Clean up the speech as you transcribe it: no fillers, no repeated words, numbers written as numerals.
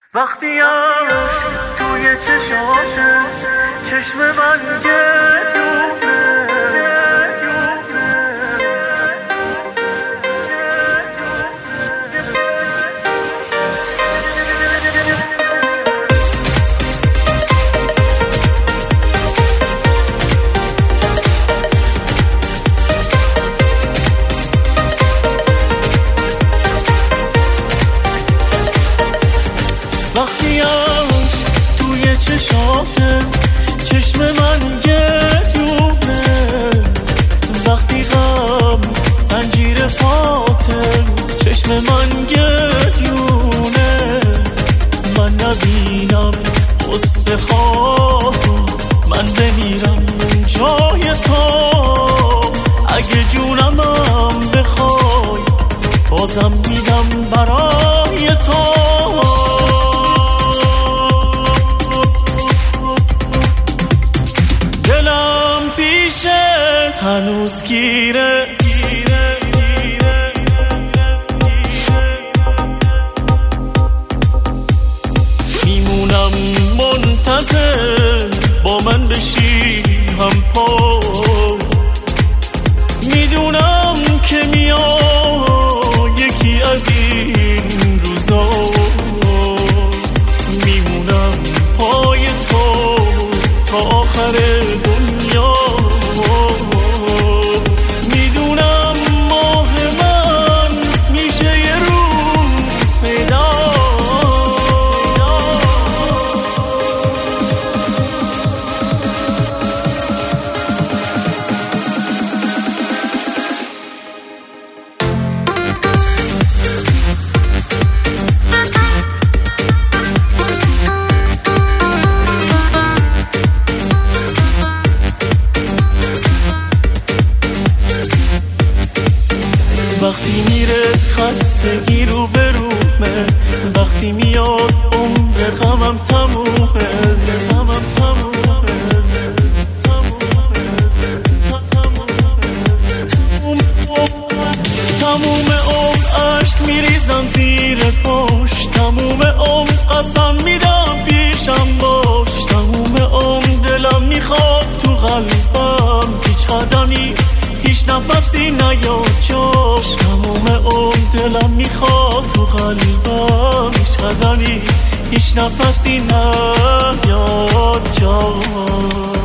وقتی عشق توی چشاته چشم من گریونه وقتی عشق توی چشاته چشم من گریونه وقتی غم زنجیر پاته چشم من گریونه من نبینم قصه خاطو من بمیرم جای تو اگه جونمم بخوای بازم میدم برای تو هنوز گیره میمونم منتظر با من بشی هم پا میدونم که میای یکی از این روزا میمونم پای تو تا آخر دنیا وقتی میره خستگی رو برومه وقتی میاد عمر غمم تمومه تموم عمر عشق میریزم زیر پشت تموم عمر قسم میدم پیشم باش تموم عمر دلم میخواد تو قلبم هیچ قدمی هیچ نفسی نیاد جاش تموم عمر دلم میخواد تو قلبم هیچ قدمی هیچ نفسی نیاد جاش